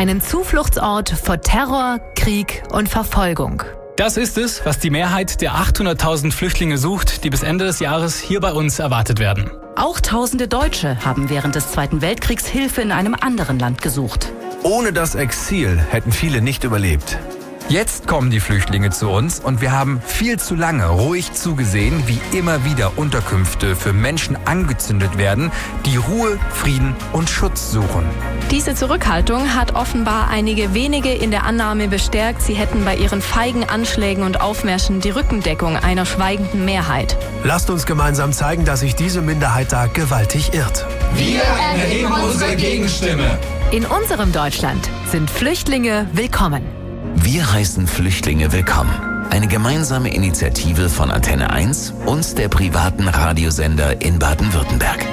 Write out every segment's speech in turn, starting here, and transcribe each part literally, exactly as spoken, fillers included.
Einen Zufluchtsort vor Terror, Krieg und Verfolgung. Das ist es, was die Mehrheit der achthunderttausend Flüchtlinge sucht, die bis Ende des Jahres hier bei uns erwartet werden. Auch tausende Deutsche haben während des Zweiten Weltkriegs Hilfe in einem anderen Land gesucht. Ohne das Exil hätten viele nicht überlebt. Jetzt kommen die Flüchtlinge zu uns und wir haben viel zu lange ruhig zugesehen, wie immer wieder Unterkünfte für Menschen angezündet werden, die Ruhe, Frieden und Schutz suchen. Diese Zurückhaltung hat offenbar einige wenige in der Annahme bestärkt, sie hätten bei ihren feigen Anschlägen und Aufmärschen die Rückendeckung einer schweigenden Mehrheit. Lasst uns gemeinsam zeigen, dass sich diese Minderheit da gewaltig irrt. Wir erheben unsere Gegenstimme. In unserem Deutschland sind Flüchtlinge willkommen. Wir heißen Flüchtlinge willkommen. Eine gemeinsame Initiative von Antenne eins und der privaten Radiosender in Baden-Württemberg.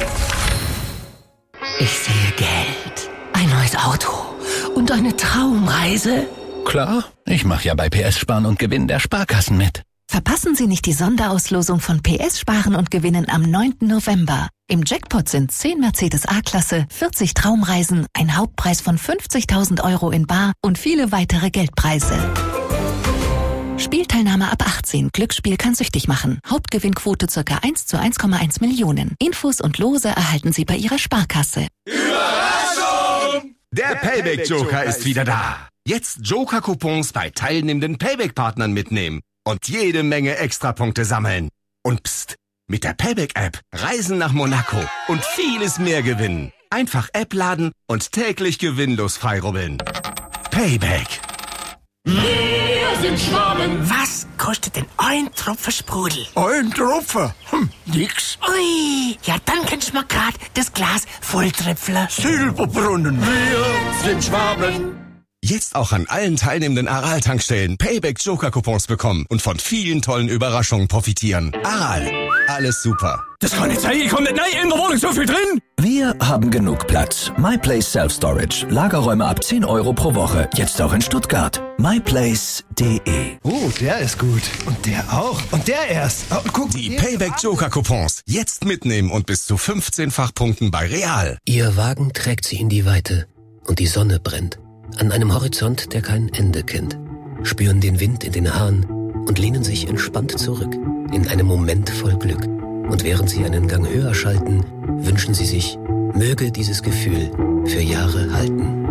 Ich sehe Geld, ein neues Auto und eine Traumreise. Klar, ich mache ja bei P S Sparen und Gewinnen der Sparkassen mit. Verpassen Sie nicht die Sonderauslosung von P S Sparen und Gewinnen am neunten November. Im Jackpot sind zehn Mercedes A-Klasse, vierzig Traumreisen, ein Hauptpreis von fünfzigtausend Euro in bar und viele weitere Geldpreise. Spielteilnahme ab achtzehn. Glücksspiel kann süchtig machen. Hauptgewinnquote ca. eins zu eins Komma eins Millionen. Infos und Lose erhalten Sie bei Ihrer Sparkasse. Überraschung! Der Payback-Joker ist wieder da. Jetzt Joker-Coupons bei teilnehmenden Payback-Partnern mitnehmen und jede Menge Extrapunkte sammeln. Und pst, mit der Payback-App Reisen nach Monaco und vieles mehr gewinnen. Einfach App laden und täglich gewinnlos freirubbeln. Payback. Wir sind Schwaben. Was kostet denn ein Tropfen Sprudel? Ein Tropfen? Hm, nix. Ui, ja dann kannst du mal grad das Glas volltröpfeln. Silberbrunnen. Wir sind Schwaben. Jetzt auch an allen teilnehmenden Aral-Tankstellen Payback-Joker-Coupons bekommen und von vielen tollen Überraschungen profitieren. Aral, alles super. Das kann nicht sein, ich komm nicht rein, in der Wohnung so viel drin. Wir haben genug Platz. MyPlace Self-Storage. Lagerräume ab zehn Euro pro Woche. Jetzt auch in Stuttgart. myplace punkt de. Oh, der ist gut. Und der auch. Und der erst. Oh, guck, die Payback-Joker-Coupons. Jetzt mitnehmen und bis zu fünfzehnfach Punkten bei Real. Ihr Wagen trägt sie in die Weite und die Sonne brennt. An einem Horizont, der kein Ende kennt. Spüren den Wind in den Haaren und lehnen sich entspannt zurück. In einem Moment voll Glück. Und während sie einen Gang höher schalten, wünschen sie sich, möge dieses Gefühl für Jahre halten.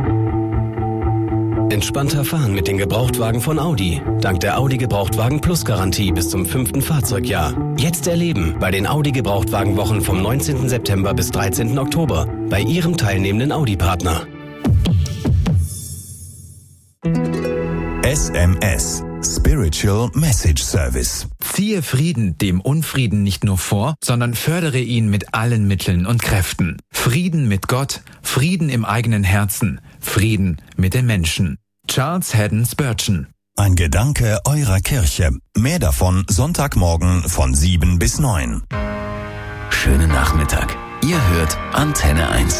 Entspannter fahren mit den Gebrauchtwagen von Audi. Dank der Audi Gebrauchtwagen Plus Garantie bis zum fünften Fahrzeugjahr. Jetzt erleben bei den Audi Gebrauchtwagenwochen vom neunzehnten September bis dreizehnten Oktober bei Ihrem teilnehmenden Audi-Partner. S M S Spiritual Message Service. Ziehe Frieden dem Unfrieden nicht nur vor, sondern fördere ihn mit allen Mitteln und Kräften. Frieden mit Gott, Frieden im eigenen Herzen, Frieden mit den Menschen. Charles Haddon Spurgeon. Ein Gedanke eurer Kirche. Mehr davon Sonntagmorgen von sieben bis neun. Schönen Nachmittag. Ihr hört Antenne eins.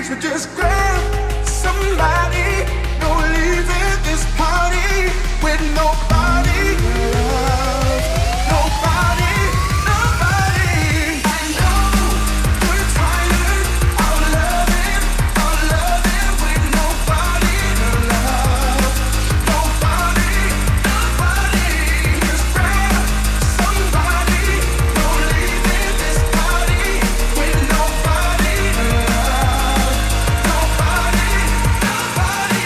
So just grab somebody, no leaving this party with nobody to love, nobody, nobody. I know we're tired of loving, of loving with nobody to love, nobody, nobody. Just grab somebody, no leaving this party with nobody to love, nobody, nobody.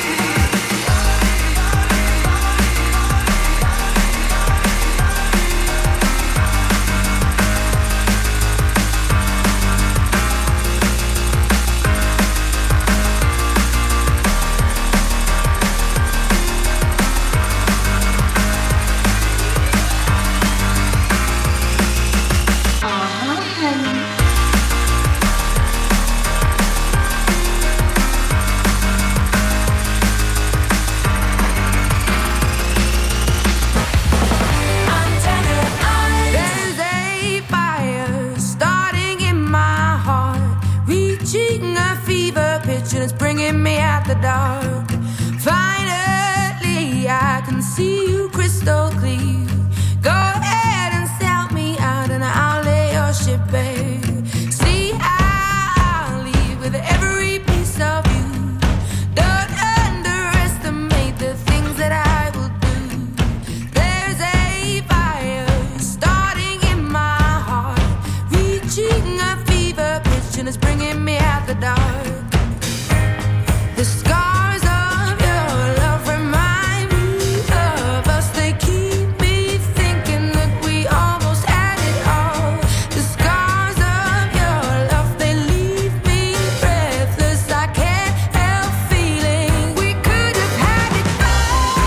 There's a fire starting in my heart, reaching a fever pitch and it's bringing me out the dark. Finally, I can see you crystal clear. Go ahead and sell me out and I'll lay your ship bare. See, I'll leave with every piece of you. Don't underestimate the things that I will do. There's a fire starting in my heart, reaching a fever pitch and it's bringing me out the dark. The scars of your love remind me of us. They keep me thinking that we almost had it all. The scars of your love, they leave me breathless. I can't help feeling we could have had it all.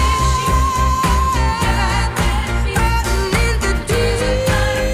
Rolling in the deep.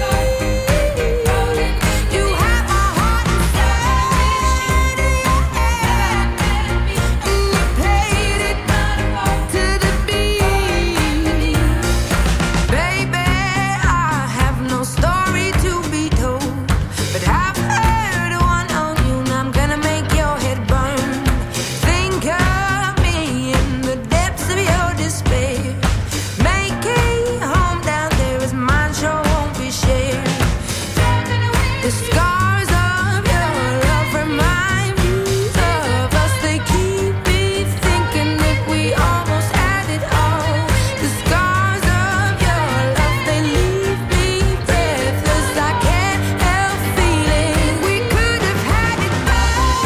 You have my heart inside of your hand, and you played it to the beat. Baby, I have no story to be told, but I've heard one on you and I'm gonna make your head burn. Think of me in the depths of your despair. Make a home down there as mine sure won't be shared. The scars of your love remind me of us. They keep me thinking that we almost had it all. The scars of your love, they leave me breathless. I can't help feeling we could have had it all.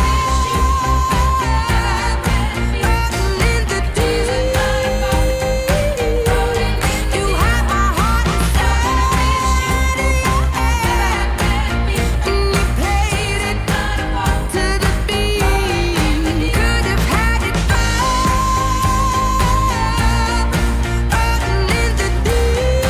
Rolling in the deep. You have my heart inside of your hand, and you played it to the beat. Could have had it all. Rolling in the deep.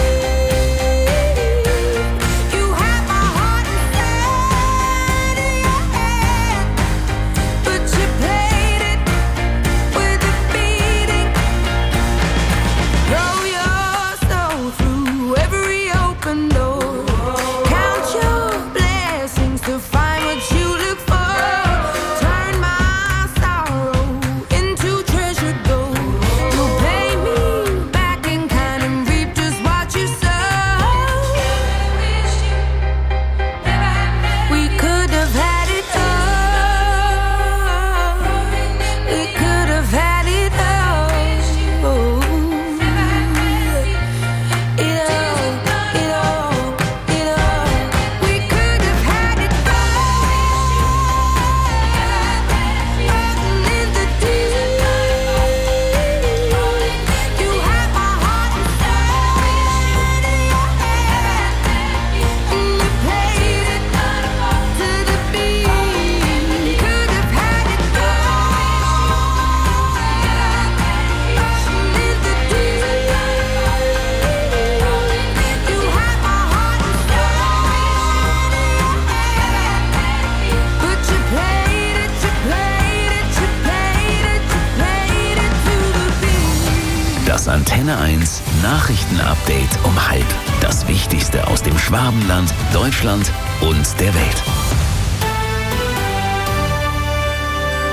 You have my heart inside of your hand, but you played it with a beating. Throw your soul through every open door. Count your blessings to find what you look for. Turn my sorrow into treasured gold. You'll pay me back in kind and reap just what you sow. We could have had it all. We could have had it all. It all, it all, it all. We could have had it all. Rolling in the deep. You have my heart inside of your hand, and you played it to the beat. Could have had it all. Rolling in the deep. You have my heart inside of your hand, but you played it, you played it, you played it, you played it to the beat. Das Antenne eins Nachrichtenupdate um halb. Das Wichtigste aus dem Schwabenland, Deutschland und der Welt.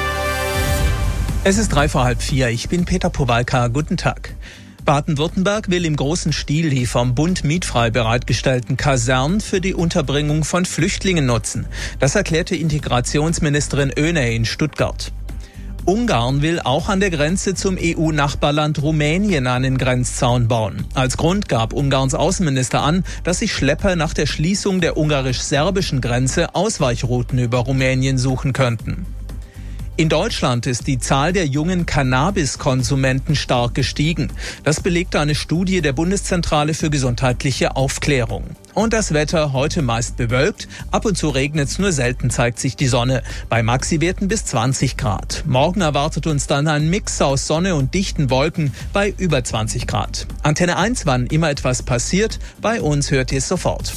Es ist drei vor halb vier. Ich bin Peter Powalka. Guten Tag. Baden-Württemberg will im großen Stil die vom Bund mietfrei bereitgestellten Kasernen für die Unterbringung von Flüchtlingen nutzen. Das erklärte Integrationsministerin Oehne in Stuttgart. Ungarn will auch an der Grenze zum E U-Nachbarland Rumänien einen Grenzzaun bauen. Als Grund gab Ungarns Außenminister an, dass sich Schlepper nach der Schließung der ungarisch-serbischen Grenze Ausweichrouten über Rumänien suchen könnten. In Deutschland ist die Zahl der jungen Cannabiskonsumenten stark gestiegen. Das belegte eine Studie der Bundeszentrale für gesundheitliche Aufklärung. Und das Wetter heute meist bewölkt. Ab und zu regnet es, nur selten zeigt sich die Sonne. Bei Maxiwerten bis zwanzig Grad. Morgen erwartet uns dann ein Mix aus Sonne und dichten Wolken bei über zwanzig Grad. Antenne eins, wann immer etwas passiert. Bei uns hört ihr es sofort.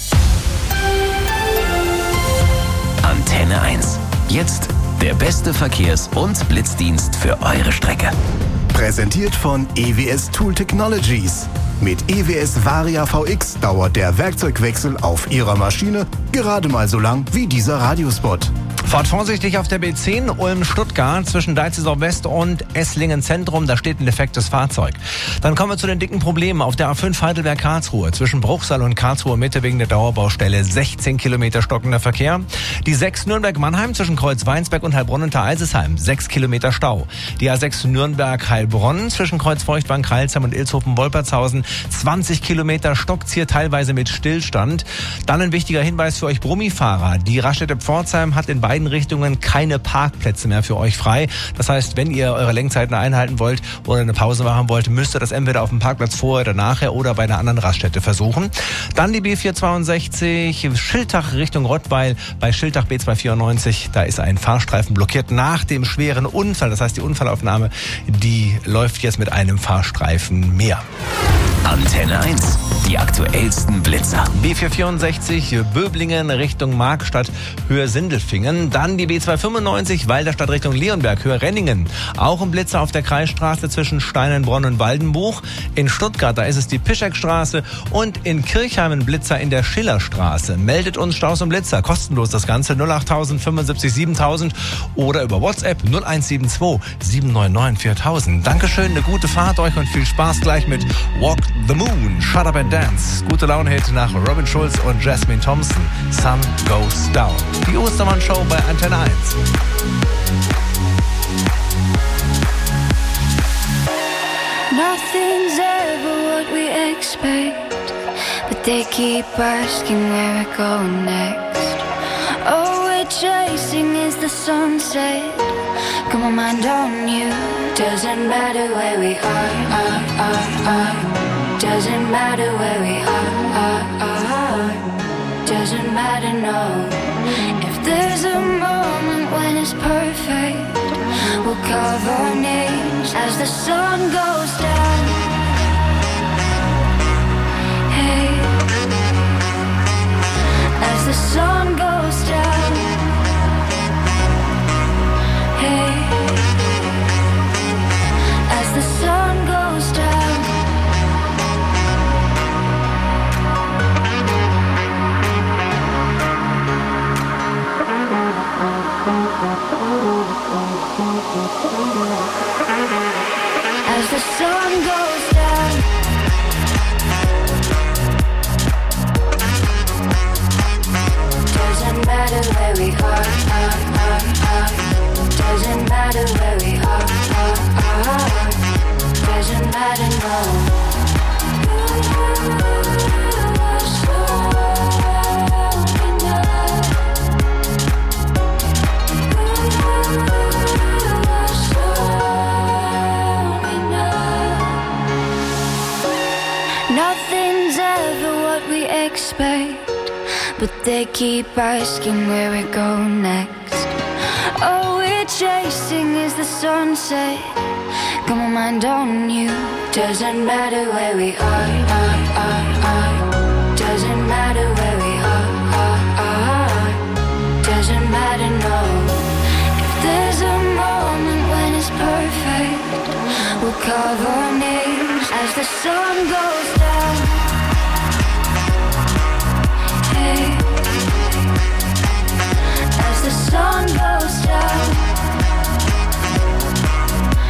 Antenne eins. Jetzt der beste Verkehrs- und Blitzdienst für eure Strecke. Präsentiert von E W S Tool Technologies. Mit E W S Varia V X dauert der Werkzeugwechsel auf Ihrer Maschine gerade mal so lang wie dieser Radiospot. Fahrt vorsichtig auf der B zehn Ulm-Stuttgart zwischen Deizelsau West und Esslingen Zentrum. Da steht ein defektes Fahrzeug. Dann kommen wir zu den dicken Problemen auf der A fünf Heidelberg-Karlsruhe. Zwischen Bruchsal und Karlsruhe Mitte wegen der Dauerbaustelle sechzehn Kilometer stockender Verkehr. Die sechs Nürnberg-Mannheim zwischen Kreuz-Weinsberg und Heilbronn-Unter-Eisesheim. sechs Kilometer Stau. Die A sechs Nürnberg-Heilbronn zwischen Kreuz-Feuchtwangen-Kreilsheim und Ilshofen-Wolpertshausen. zwanzig Kilometer stockt's hier teilweise mit Stillstand. Dann ein wichtiger Hinweis für euch Brummifahrer. Die Raststätte Pforzheim hat in beiden Richtungen keine Parkplätze mehr für euch frei. Das heißt, wenn ihr eure Lenkzeiten einhalten wollt oder eine Pause machen wollt, müsst ihr das entweder auf dem Parkplatz vorher oder nachher oder bei einer anderen Raststätte versuchen. Dann die B vierhundertzweiundsechzig Schiltach Richtung Rottweil. Bei Schiltach B zweihundertvierundneunzig, da ist ein Fahrstreifen blockiert nach dem schweren Unfall. Das heißt, die Unfallaufnahme, die läuft jetzt mit einem Fahrstreifen mehr. Antenne eins. Die aktuellsten Blitzer. B vierhundertvierundsechzig Böblingen Richtung Markstadt, Höhe Sindelfingen. Dann die B zweihundertfünfundneunzig Walderstadt Richtung Leonberg, Höhe Renningen. Auch ein Blitzer auf der Kreisstraße zwischen Steinenbronn und Waldenbuch. In Stuttgart, da ist es die Pischekstraße. Und in Kirchheim ein Blitzer in der Schillerstraße. Meldet uns Staus und Blitzer. Kostenlos das Ganze. null acht null null fünfundsiebzig siebentausend oder über WhatsApp null eins sieben zwei sieben neun neun viertausend. Dankeschön, eine gute Fahrt euch und viel Spaß gleich mit Walk the Moon, Shut Up and Dance. Gute Laune-Hit nach Robin Schulz und Jasmine Thompson. Sun Goes Down. Die Ostermann-Show bei Antenne eins. Nothing's ever what we expect, but they keep asking where we're going next. All we're chasing is the sunset. Got my mind on you. Doesn't matter where we are, are, are, are. Doesn't matter where we are, are, are. Doesn't matter, no. If there's a moment when it's perfect, we'll carve our names as the sun goes down. Hey, as the sun goes down. Hey, as the sun goes down. As the sun goes down. Doesn't matter where we are, are, are, are. Doesn't matter where we are, are, are. Doesn't matter, no. Nothing's ever what we expect, but they keep asking where we go next. All we're chasing is the sunset. Got my mind on you. Doesn't matter where we are, are, are, are. Doesn't matter where we are, are, are. Doesn't matter, no. If there's a moment when it's perfect, we'll carve our names as the sun goes down. Hey, as the sun goes down.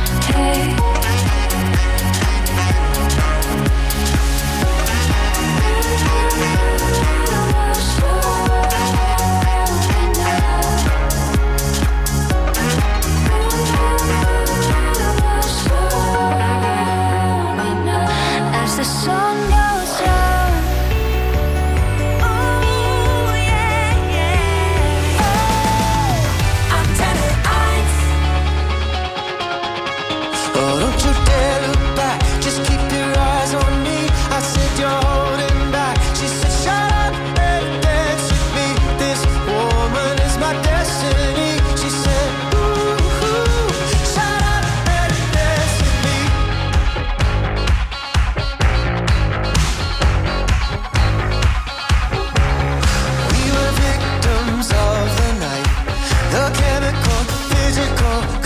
The chemical, physical